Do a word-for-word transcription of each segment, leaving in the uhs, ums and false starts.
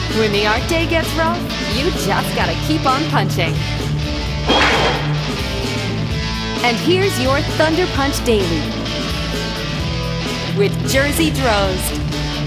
When the art day gets rough, you just gotta keep on punching. And here's your Thunder Punch Daily with Jersey Drozd.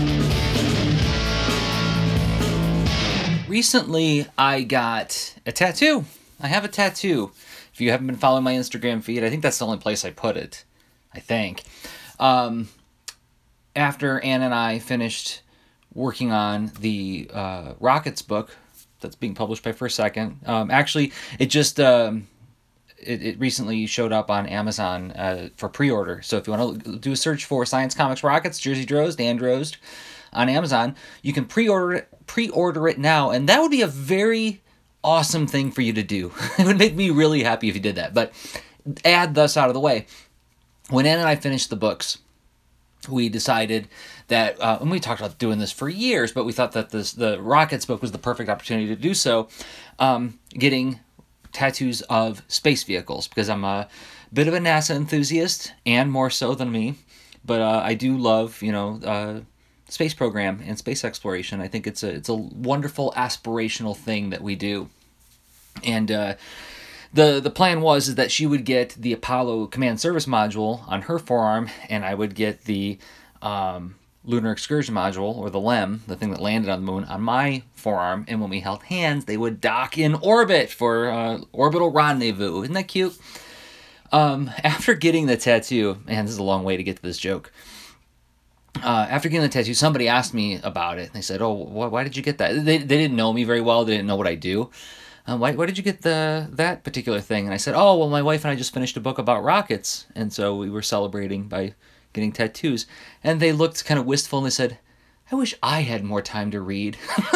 Recently, I got a tattoo. I have a tattoo. If you haven't been following my Instagram feed, I think that's the only place I put it. I think. Um, after Ann and I finished working on the uh, Rockets book that's being published by First Second, um, actually, it just um, it, it recently showed up on Amazon uh, for pre-order. So if you want to do a search for Science Comics Rockets, Jersey Drozd, Dan Drozd on Amazon, you can pre-order it, pre-order it now, and that would be a very awesome thing for you to do. It would make me really happy if you did that. But add thus out of the way. When Ann and I finished the books, we decided that, uh, and we talked about doing this for years, but we thought that this the Rockets book was the perfect opportunity to do so, um, getting tattoos of space vehicles, because I'm a bit of a NASA enthusiast, and more so than me, but uh, I do love, you know, uh, space program and space exploration. I think it's a it's a wonderful aspirational thing that we do, and uh, the the plan was is that she would get the Apollo Command Service module on her forearm, and I would get the um, Lunar Excursion module, or the L E M, the thing that landed on the moon, on my forearm. And when we held hands, they would dock in orbit for uh, orbital rendezvous. Isn't that cute? Um, after getting the tattoo, and this is a long way to get to this joke. Uh, after getting the tattoo, somebody asked me about it. They said, "Oh, wh- why did you get that?" They they didn't know me very well. They didn't know what I do. Um, why why did you get the that particular thing? And I said, "Oh, well, my wife and I just finished a book about rockets, and so we were celebrating by getting tattoos." And they looked kind of wistful, and they said, "I wish I had more time to read."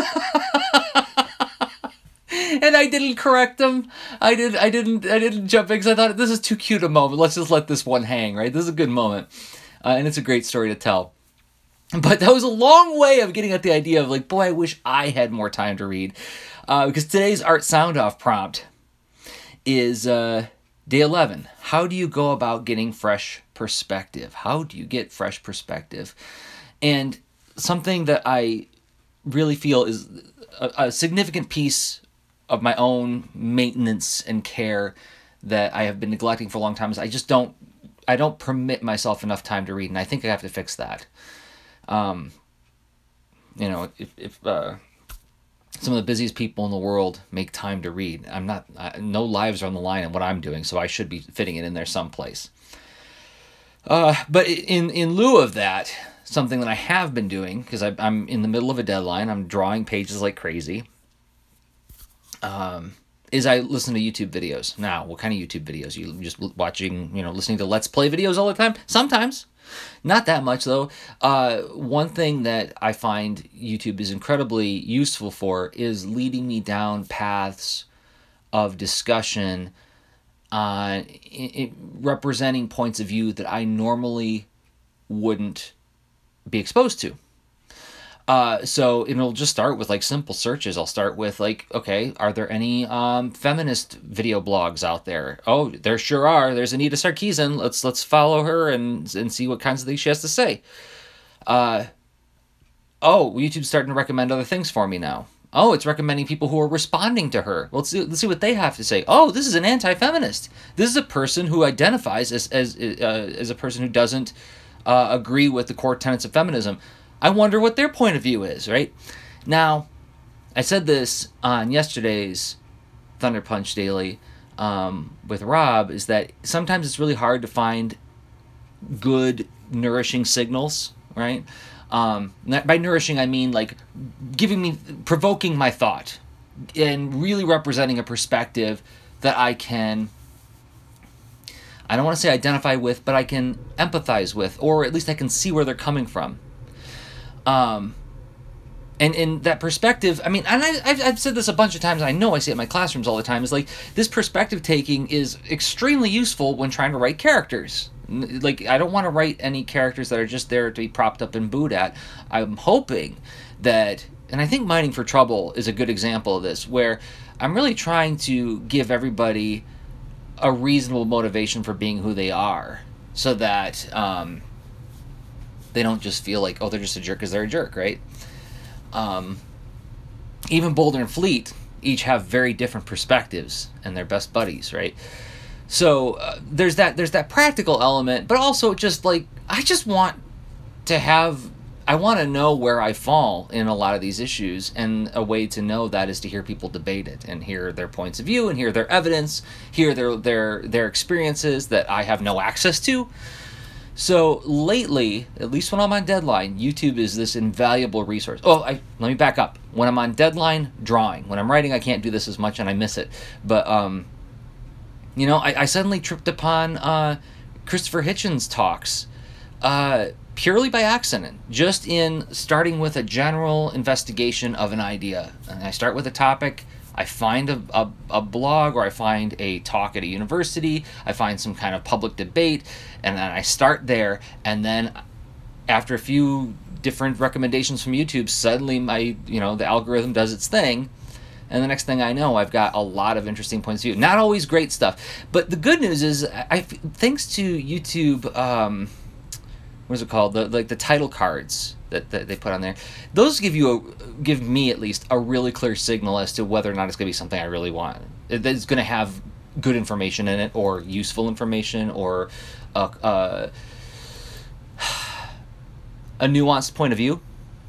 And I didn't correct them. I did. I didn't. I didn't jump in because I thought this is too cute a moment. Let's just let this one hang. Right. This is a good moment, uh, and it's a great story to tell. But that was a long way of getting at the idea of like, boy, I wish I had more time to read. Uh, because today's Art Sound Off prompt is uh, day eleven. How do you go about getting fresh perspective? How do you get fresh perspective? And something that I really feel is a, a significant piece of my own maintenance and care that I have been neglecting for a long time is I just don't, I don't permit myself enough time to read, and I think I have to fix that. Um, you know, if, if uh, some of the busiest people in the world make time to read, I'm not, I, no lives are on the line in what I'm doing, so I should be fitting it in there someplace. Uh, but in, in lieu of that, something that I have been doing, because I'm in the middle of a deadline, I'm drawing pages like crazy, um, is I listen to YouTube videos. Now, what kind of YouTube videos? You just watching, you know, listening to Let's Play videos all the time? Sometimes. Not that much, though. Uh, one thing that I find YouTube is incredibly useful for is leading me down paths of discussion on it, it, representing points of view that I normally wouldn't be exposed to. Uh, so it'll just start with like simple searches. I'll start with like, okay, are there any um, feminist video blogs out there? Oh, there sure are. There's Anita Sarkeesian. Let's let's follow her and and see what kinds of things she has to say. Uh, oh, YouTube's starting to recommend other things for me now. Oh, it's recommending people who are responding to her. Well, let's see, let's see what they have to say. Oh, this is an anti-feminist. This is a person who identifies as as uh, as a person who doesn't uh, agree with the core tenets of feminism. I wonder what their point of view is, right? Now, I said this on yesterday's Thunder Punch Daily um, with Rob, is that sometimes it's really hard to find good, nourishing signals, right? Um, by nourishing, I mean like giving me, provoking my thought and really representing a perspective that I can, I don't want to say identify with, but I can empathize with, or at least I can see where they're coming from. Um, and in that perspective, I mean, and I, I've, I've said this a bunch of times, and I know I see it in my classrooms all the time, is like, this perspective taking is extremely useful when trying to write characters. Like, I don't want to write any characters that are just there to be propped up and booed at. I'm hoping that, and I think Mining for Trouble is a good example of this, where I'm really trying to give everybody a reasonable motivation for being who they are, so that, um... they don't just feel like, oh, they're just a jerk because they're a jerk, right? Um, even Boulder and Fleet each have very different perspectives, and they're best buddies, right? So uh, there's that there's that practical element, but also just like I just want to have I want to know where I fall in a lot of these issues, and a way to know that is to hear people debate it and hear their points of view and hear their evidence, hear their their their experiences that I have no access to. So lately, at least when I'm on deadline, YouTube is this invaluable resource. Oh, I, let me back up. When I'm on deadline, drawing. When I'm writing, I can't do this as much and I miss it. But, um, you know, I, I suddenly tripped upon uh, Christopher Hitchens' talks uh, purely by accident, just in starting with a general investigation of an idea. And I start with a topic. I find a, a, a blog, or I find a talk at a university, I find some kind of public debate, and then I start there, and then after a few different recommendations from YouTube, suddenly my, you know, the algorithm does its thing, and the next thing I know, I've got a lot of interesting points of view. Not always great stuff, but the good news is, I, thanks to YouTube, um, what is it called? The like the title cards that, that they put on there. Those give you a, give me at least a really clear signal as to whether or not it's going to be something I really want. It's going to have good information in it, or useful information, or a, a, a nuanced point of view.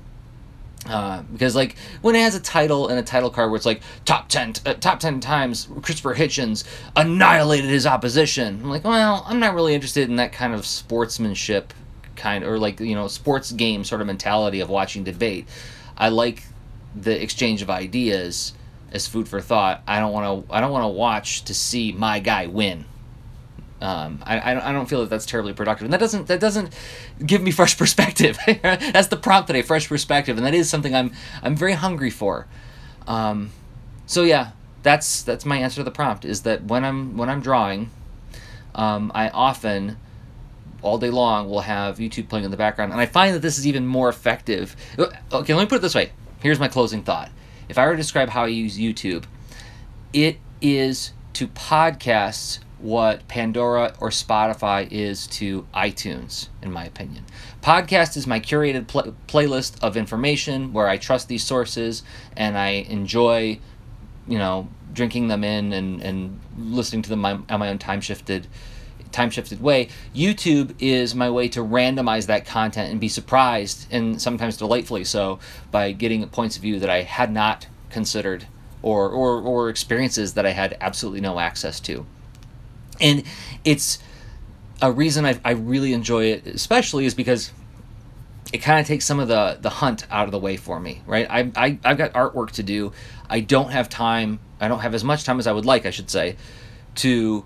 Uh, because like when it has a title and a title card where it's like top ten uh, top ten times Christopher Hitchens annihilated his opposition, I'm like, well, I'm not really interested in that kind of sportsmanship kind, or like, you know, sports game sort of mentality of watching debate. I like the exchange of ideas as food for thought. I don't want to I don't want to watch to see my guy win. Um, I, I don't feel that that's terribly productive, and that doesn't that doesn't give me fresh perspective. That's the prompt today, fresh perspective, and that is something I'm I'm very hungry for. Um, so yeah, that's that's my answer to the prompt. Is that when I'm when I'm drawing, um, I often all day long will have YouTube playing in the background, and I find that this is even more effective. Okay, let me put it this way. Here's my closing thought. If I were to describe how I use YouTube, it is to podcasts what Pandora or Spotify is to iTunes, in my opinion. Podcast is my curated pl- playlist of information where I trust these sources and I enjoy, you know, drinking them in and, and listening to them on my own time-shifted time-shifted way. YouTube is my way to randomize that content and be surprised, and sometimes delightfully so, by getting points of view that I had not considered, or or, or experiences that I had absolutely no access to. And it's a reason I, I really enjoy it, especially, is because it kind of takes some of the, the hunt out of the way for me, right? I, I, I've got artwork to do. I don't have time, I don't have as much time as I would like, I should say, to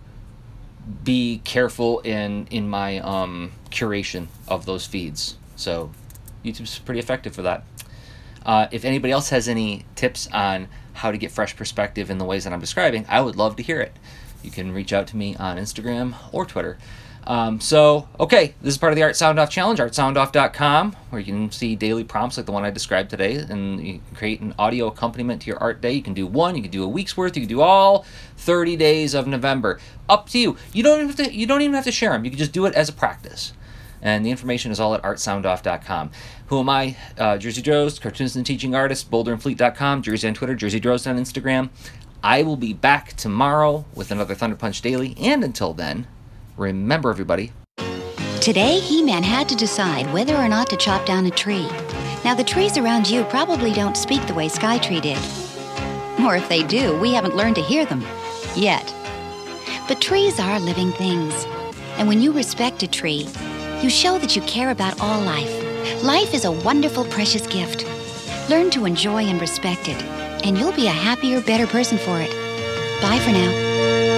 be careful in, in my um, curation of those feeds. So YouTube's pretty effective for that. Uh, if anybody else has any tips on how to get fresh perspective in the ways that I'm describing, I would love to hear it. You can reach out to me on Instagram or Twitter. Um, so, okay, this is part of the Art Sound Off Challenge, art sound off dot com, where you can see daily prompts like the one I described today, and you can create an audio accompaniment to your art day. You can do one, you can do a week's worth, you can do all thirty days of November. Up to you. You don't even have to, you don't even have to share them. You can just do it as a practice. And the information is all at art sound off dot com. Who am I? Uh, Jersey Droz, cartoonist and teaching artist, boulder and fleet dot com, Jersey on Twitter, Jersey Droz on Instagram. I will be back tomorrow with another Thunder Punch Daily, and until then, remember, everybody. Today, He-Man had to decide whether or not to chop down a tree. Now, the trees around you probably don't speak the way Skytree did. Or if they do, we haven't learned to hear them. Yet. But trees are living things. And when you respect a tree, you show that you care about all life. Life is a wonderful, precious gift. Learn to enjoy and respect it, and you'll be a happier, better person for it. Bye for now.